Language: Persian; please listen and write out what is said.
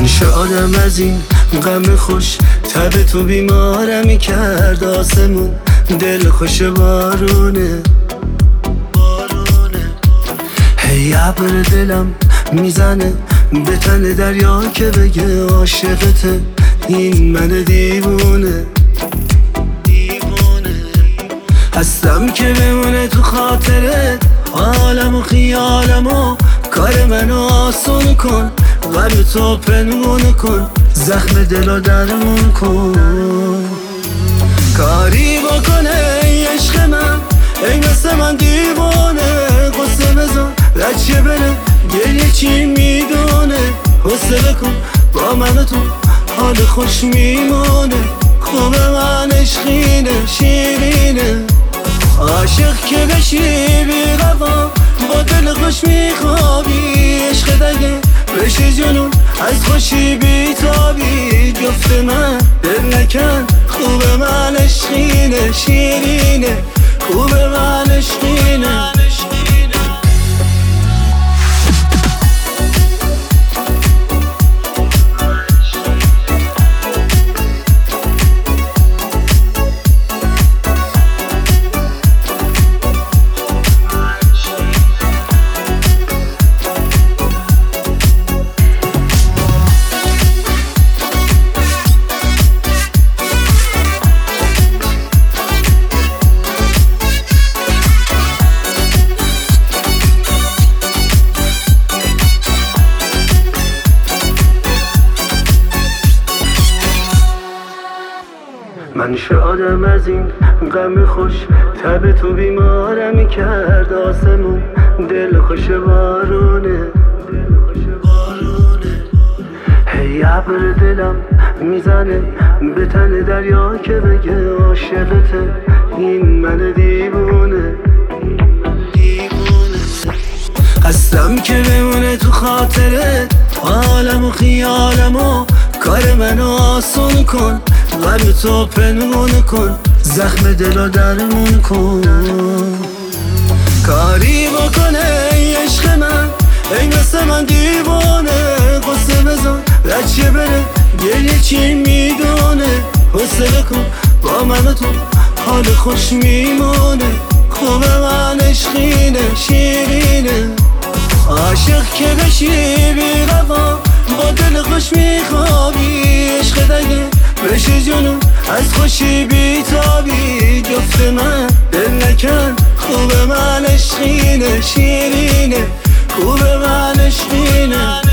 میشه آدم از این غم خوش، تب تو بیمارمی کرد آسمون، دل خوش بارونه. هی ابر دلم میزنه به تن دریا که بگه عاشقته، این من دیوونه. هستم که بمونه تو خاطرت، حالم و خیالم و کار منو آسون کن، قلب تو پنهون کن، زخم دلو درمون کن. کاری بکنه ای عشق من، ای مثل من دیوانه، قصه بزن رچه بره گریه چی میدونه. حسله کن با من تو حال خوش میمونه، خوب من عشقینه شیرینه. عاشق که بشی بی‌قوا با دل خوش میخوابی، عشق دگه بشه جنون از خوشی بیتابی. جفت من دل نکن خوب من عشقینه شیرینه، خوب من عشقینه. من شادم از این غم خوش، تب تو بیمارمی کرد آسمون، دل خوش بارونه. هی ابر دلم میزنه به تن دریا که بگه عاشقته، این من دیوونه. هستم که بمونه تو خاطرت، حالم و خیالم و کار منو آسون کن، قلب تو پنهون کن، زخم دلو درمون کن. کاری بکنه ای عشق من، ای مثل من دیوانه، قصه بزن رچه بره گریه چی میدونه. حسله کن با من تو حال خوش میمونه، خوب من عشقینه شیرینه. عاشق که بشی بی‌قوا با دل خوش میخوابی، عشق دگه بشه جنون از خوشی بیتابی. جفت من دل نکن خوب من عشقینه شیرینه، خوب من عشقینه.